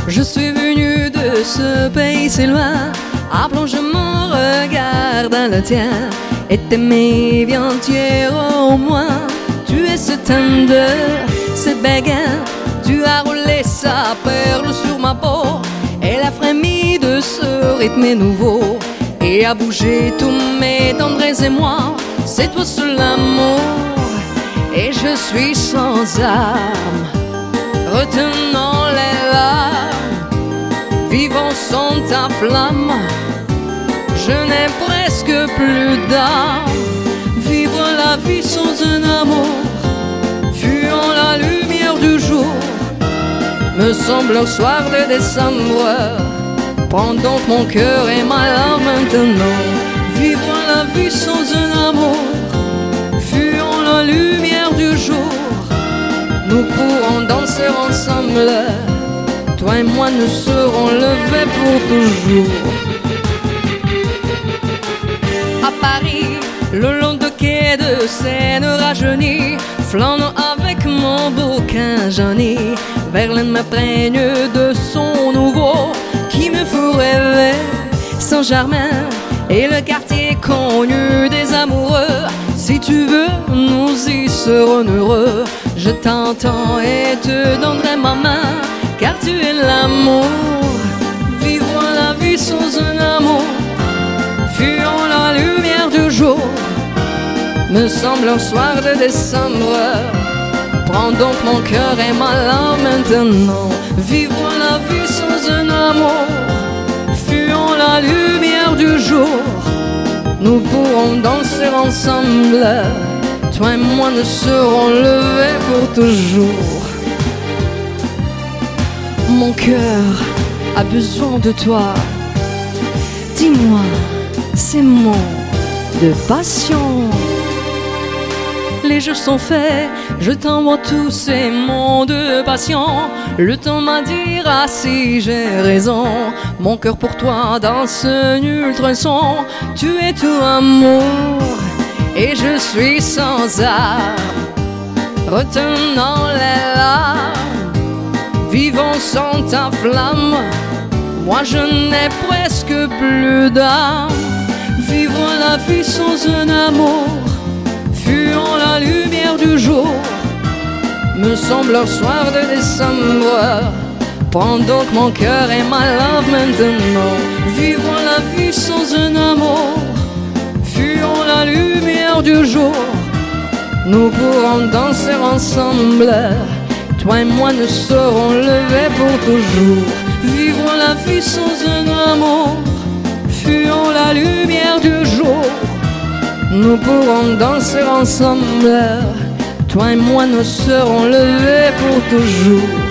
Je suis venu de ce pays si loin, appelons je mon regard dans le tien, et t'aimer bien entière au moins. Tu es ce tender, ce béguin, tu as roulé sa perle sur ma peau, elle a frémi de ce rythme nouveau, et a bougé tous mes tendresses et moi. C'est toi seul l'amour, et je suis sans âme, retenant les larmes, vivant sans ta flamme. Je n'ai presque plus d'âme, vivre la vie sans un amour, fuyant la lumière du jour, me semble un soir de décembre. Prends donc mon cœur et ma larme maintenant, vivre la vie sans un amour, fuyant la lumière du jour, nous pourrons danser ensemble, toi et moi nous serons levés pour toujours. À Paris, le long de quai de Seine rajeuni, flânant avec mon bouquin jauni, Verlaine m'imprègne de son nouveau, qui me fout rêver Saint-Germain et le quartier connu des amoureux. Si tu veux, nous y serons heureux. Je t'entends et te donnerai ma main, car tu es l'amour. Vivre la vie sans un amour, fuyant la lumière du jour, me semble un soir de décembre. Prends donc mon cœur et ma larme maintenant, vivre la vie sans un amour, fuyant la lumière du jour, nous pourrons danser ensemble, toi et moi nous serons levés pour toujours. Mon cœur a besoin de toi, dis-moi, c'est mon de passion. Les jeux sont faits, je t'envoie tous ces mots de passion. Le temps m'a dira si j'ai raison. Mon cœur pour toi danse un ultrason. Tu es tout amour et je suis sans âme, retenant les larmes, vivant sans ta flamme. Moi je n'ai presque plus d'âme, vivre la vie sans un amour, fuyant la lumière du jour, me semble un soir de décembre. Prends donc mon cœur et ma love maintenant, vivre la vie sans un amour, fuyant la lumière du jour, nous pourrons danser ensemble, toi et moi nous serons levés pour toujours. Vivre la vie sans un amour, fuyant la lumière du jour, nous pourrons danser ensemble, toi et moi nous serons levés pour toujours.